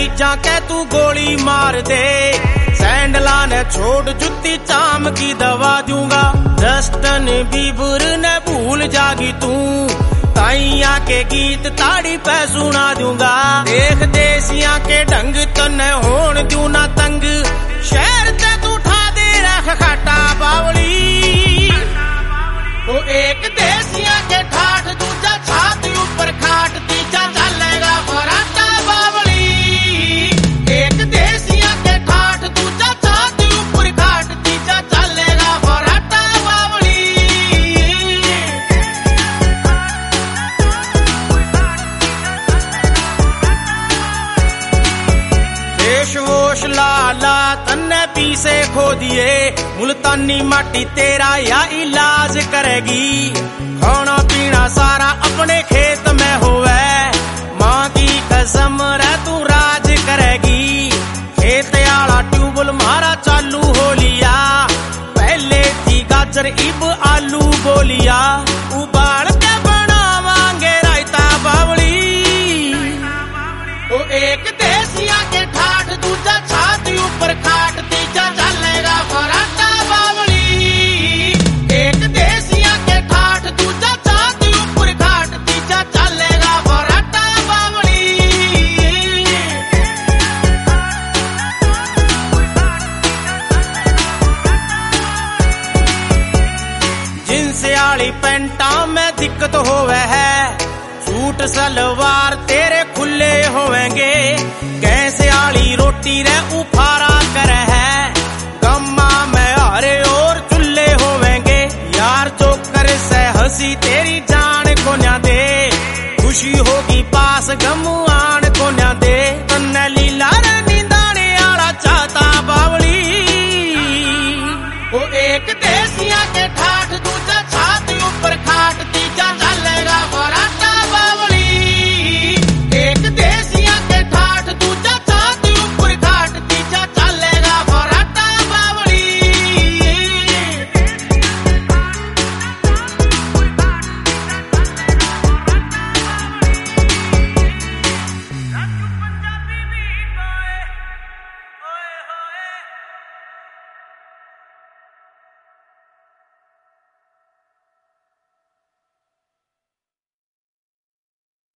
चीजा के तू गोली मार दे, सैंडला ने छोड़ जुत्ती चाम की दवा दूंगा। जस्टिन बीबर ने भूल जागी तू, ताइया के गीत ताड़ी पे सुना दूंगा। देख देसिया के ढंग तने होन दूं ना तंग, शहर ते तू ठा दे रख खाटा बावली। वो एक देसिया के ठाठ, दूजा छाती ऊपर खाट, तीजा चलेगा फराटा बावली। एक देसिया के ठाठ, दूजा छाती ऊपर खाट, तीजा चलेगा फराटा बावली। देश वोश लाला तन्ने पीसे खो दिए, मुल्तानी माटी तेरा या इलाज करेगी। खाना पीना सारा अपने खेत में होवे, माँ की कसम रे तू राज करेगी। खेत आला ट्यूबल मारा चालू हो लिया, पहले थी गाजर इब आलू बोलिया। उबाल के बनावांगे रायता बावली। ओ एक देसिया के ठाठ, दूजा छाती ऊपर खाट, तीजा चलेगा फराटा बावली। एक देसिया के ठाठ, दूजा छाती ऊपर खाट, तीजा चलेगा फराटा बावली। जींस आली पैंटा में दिक्कत होवे है, सूट सलवार तेरे खुले होवेंगे। कैसे आली रोटी रे उफारा करे है,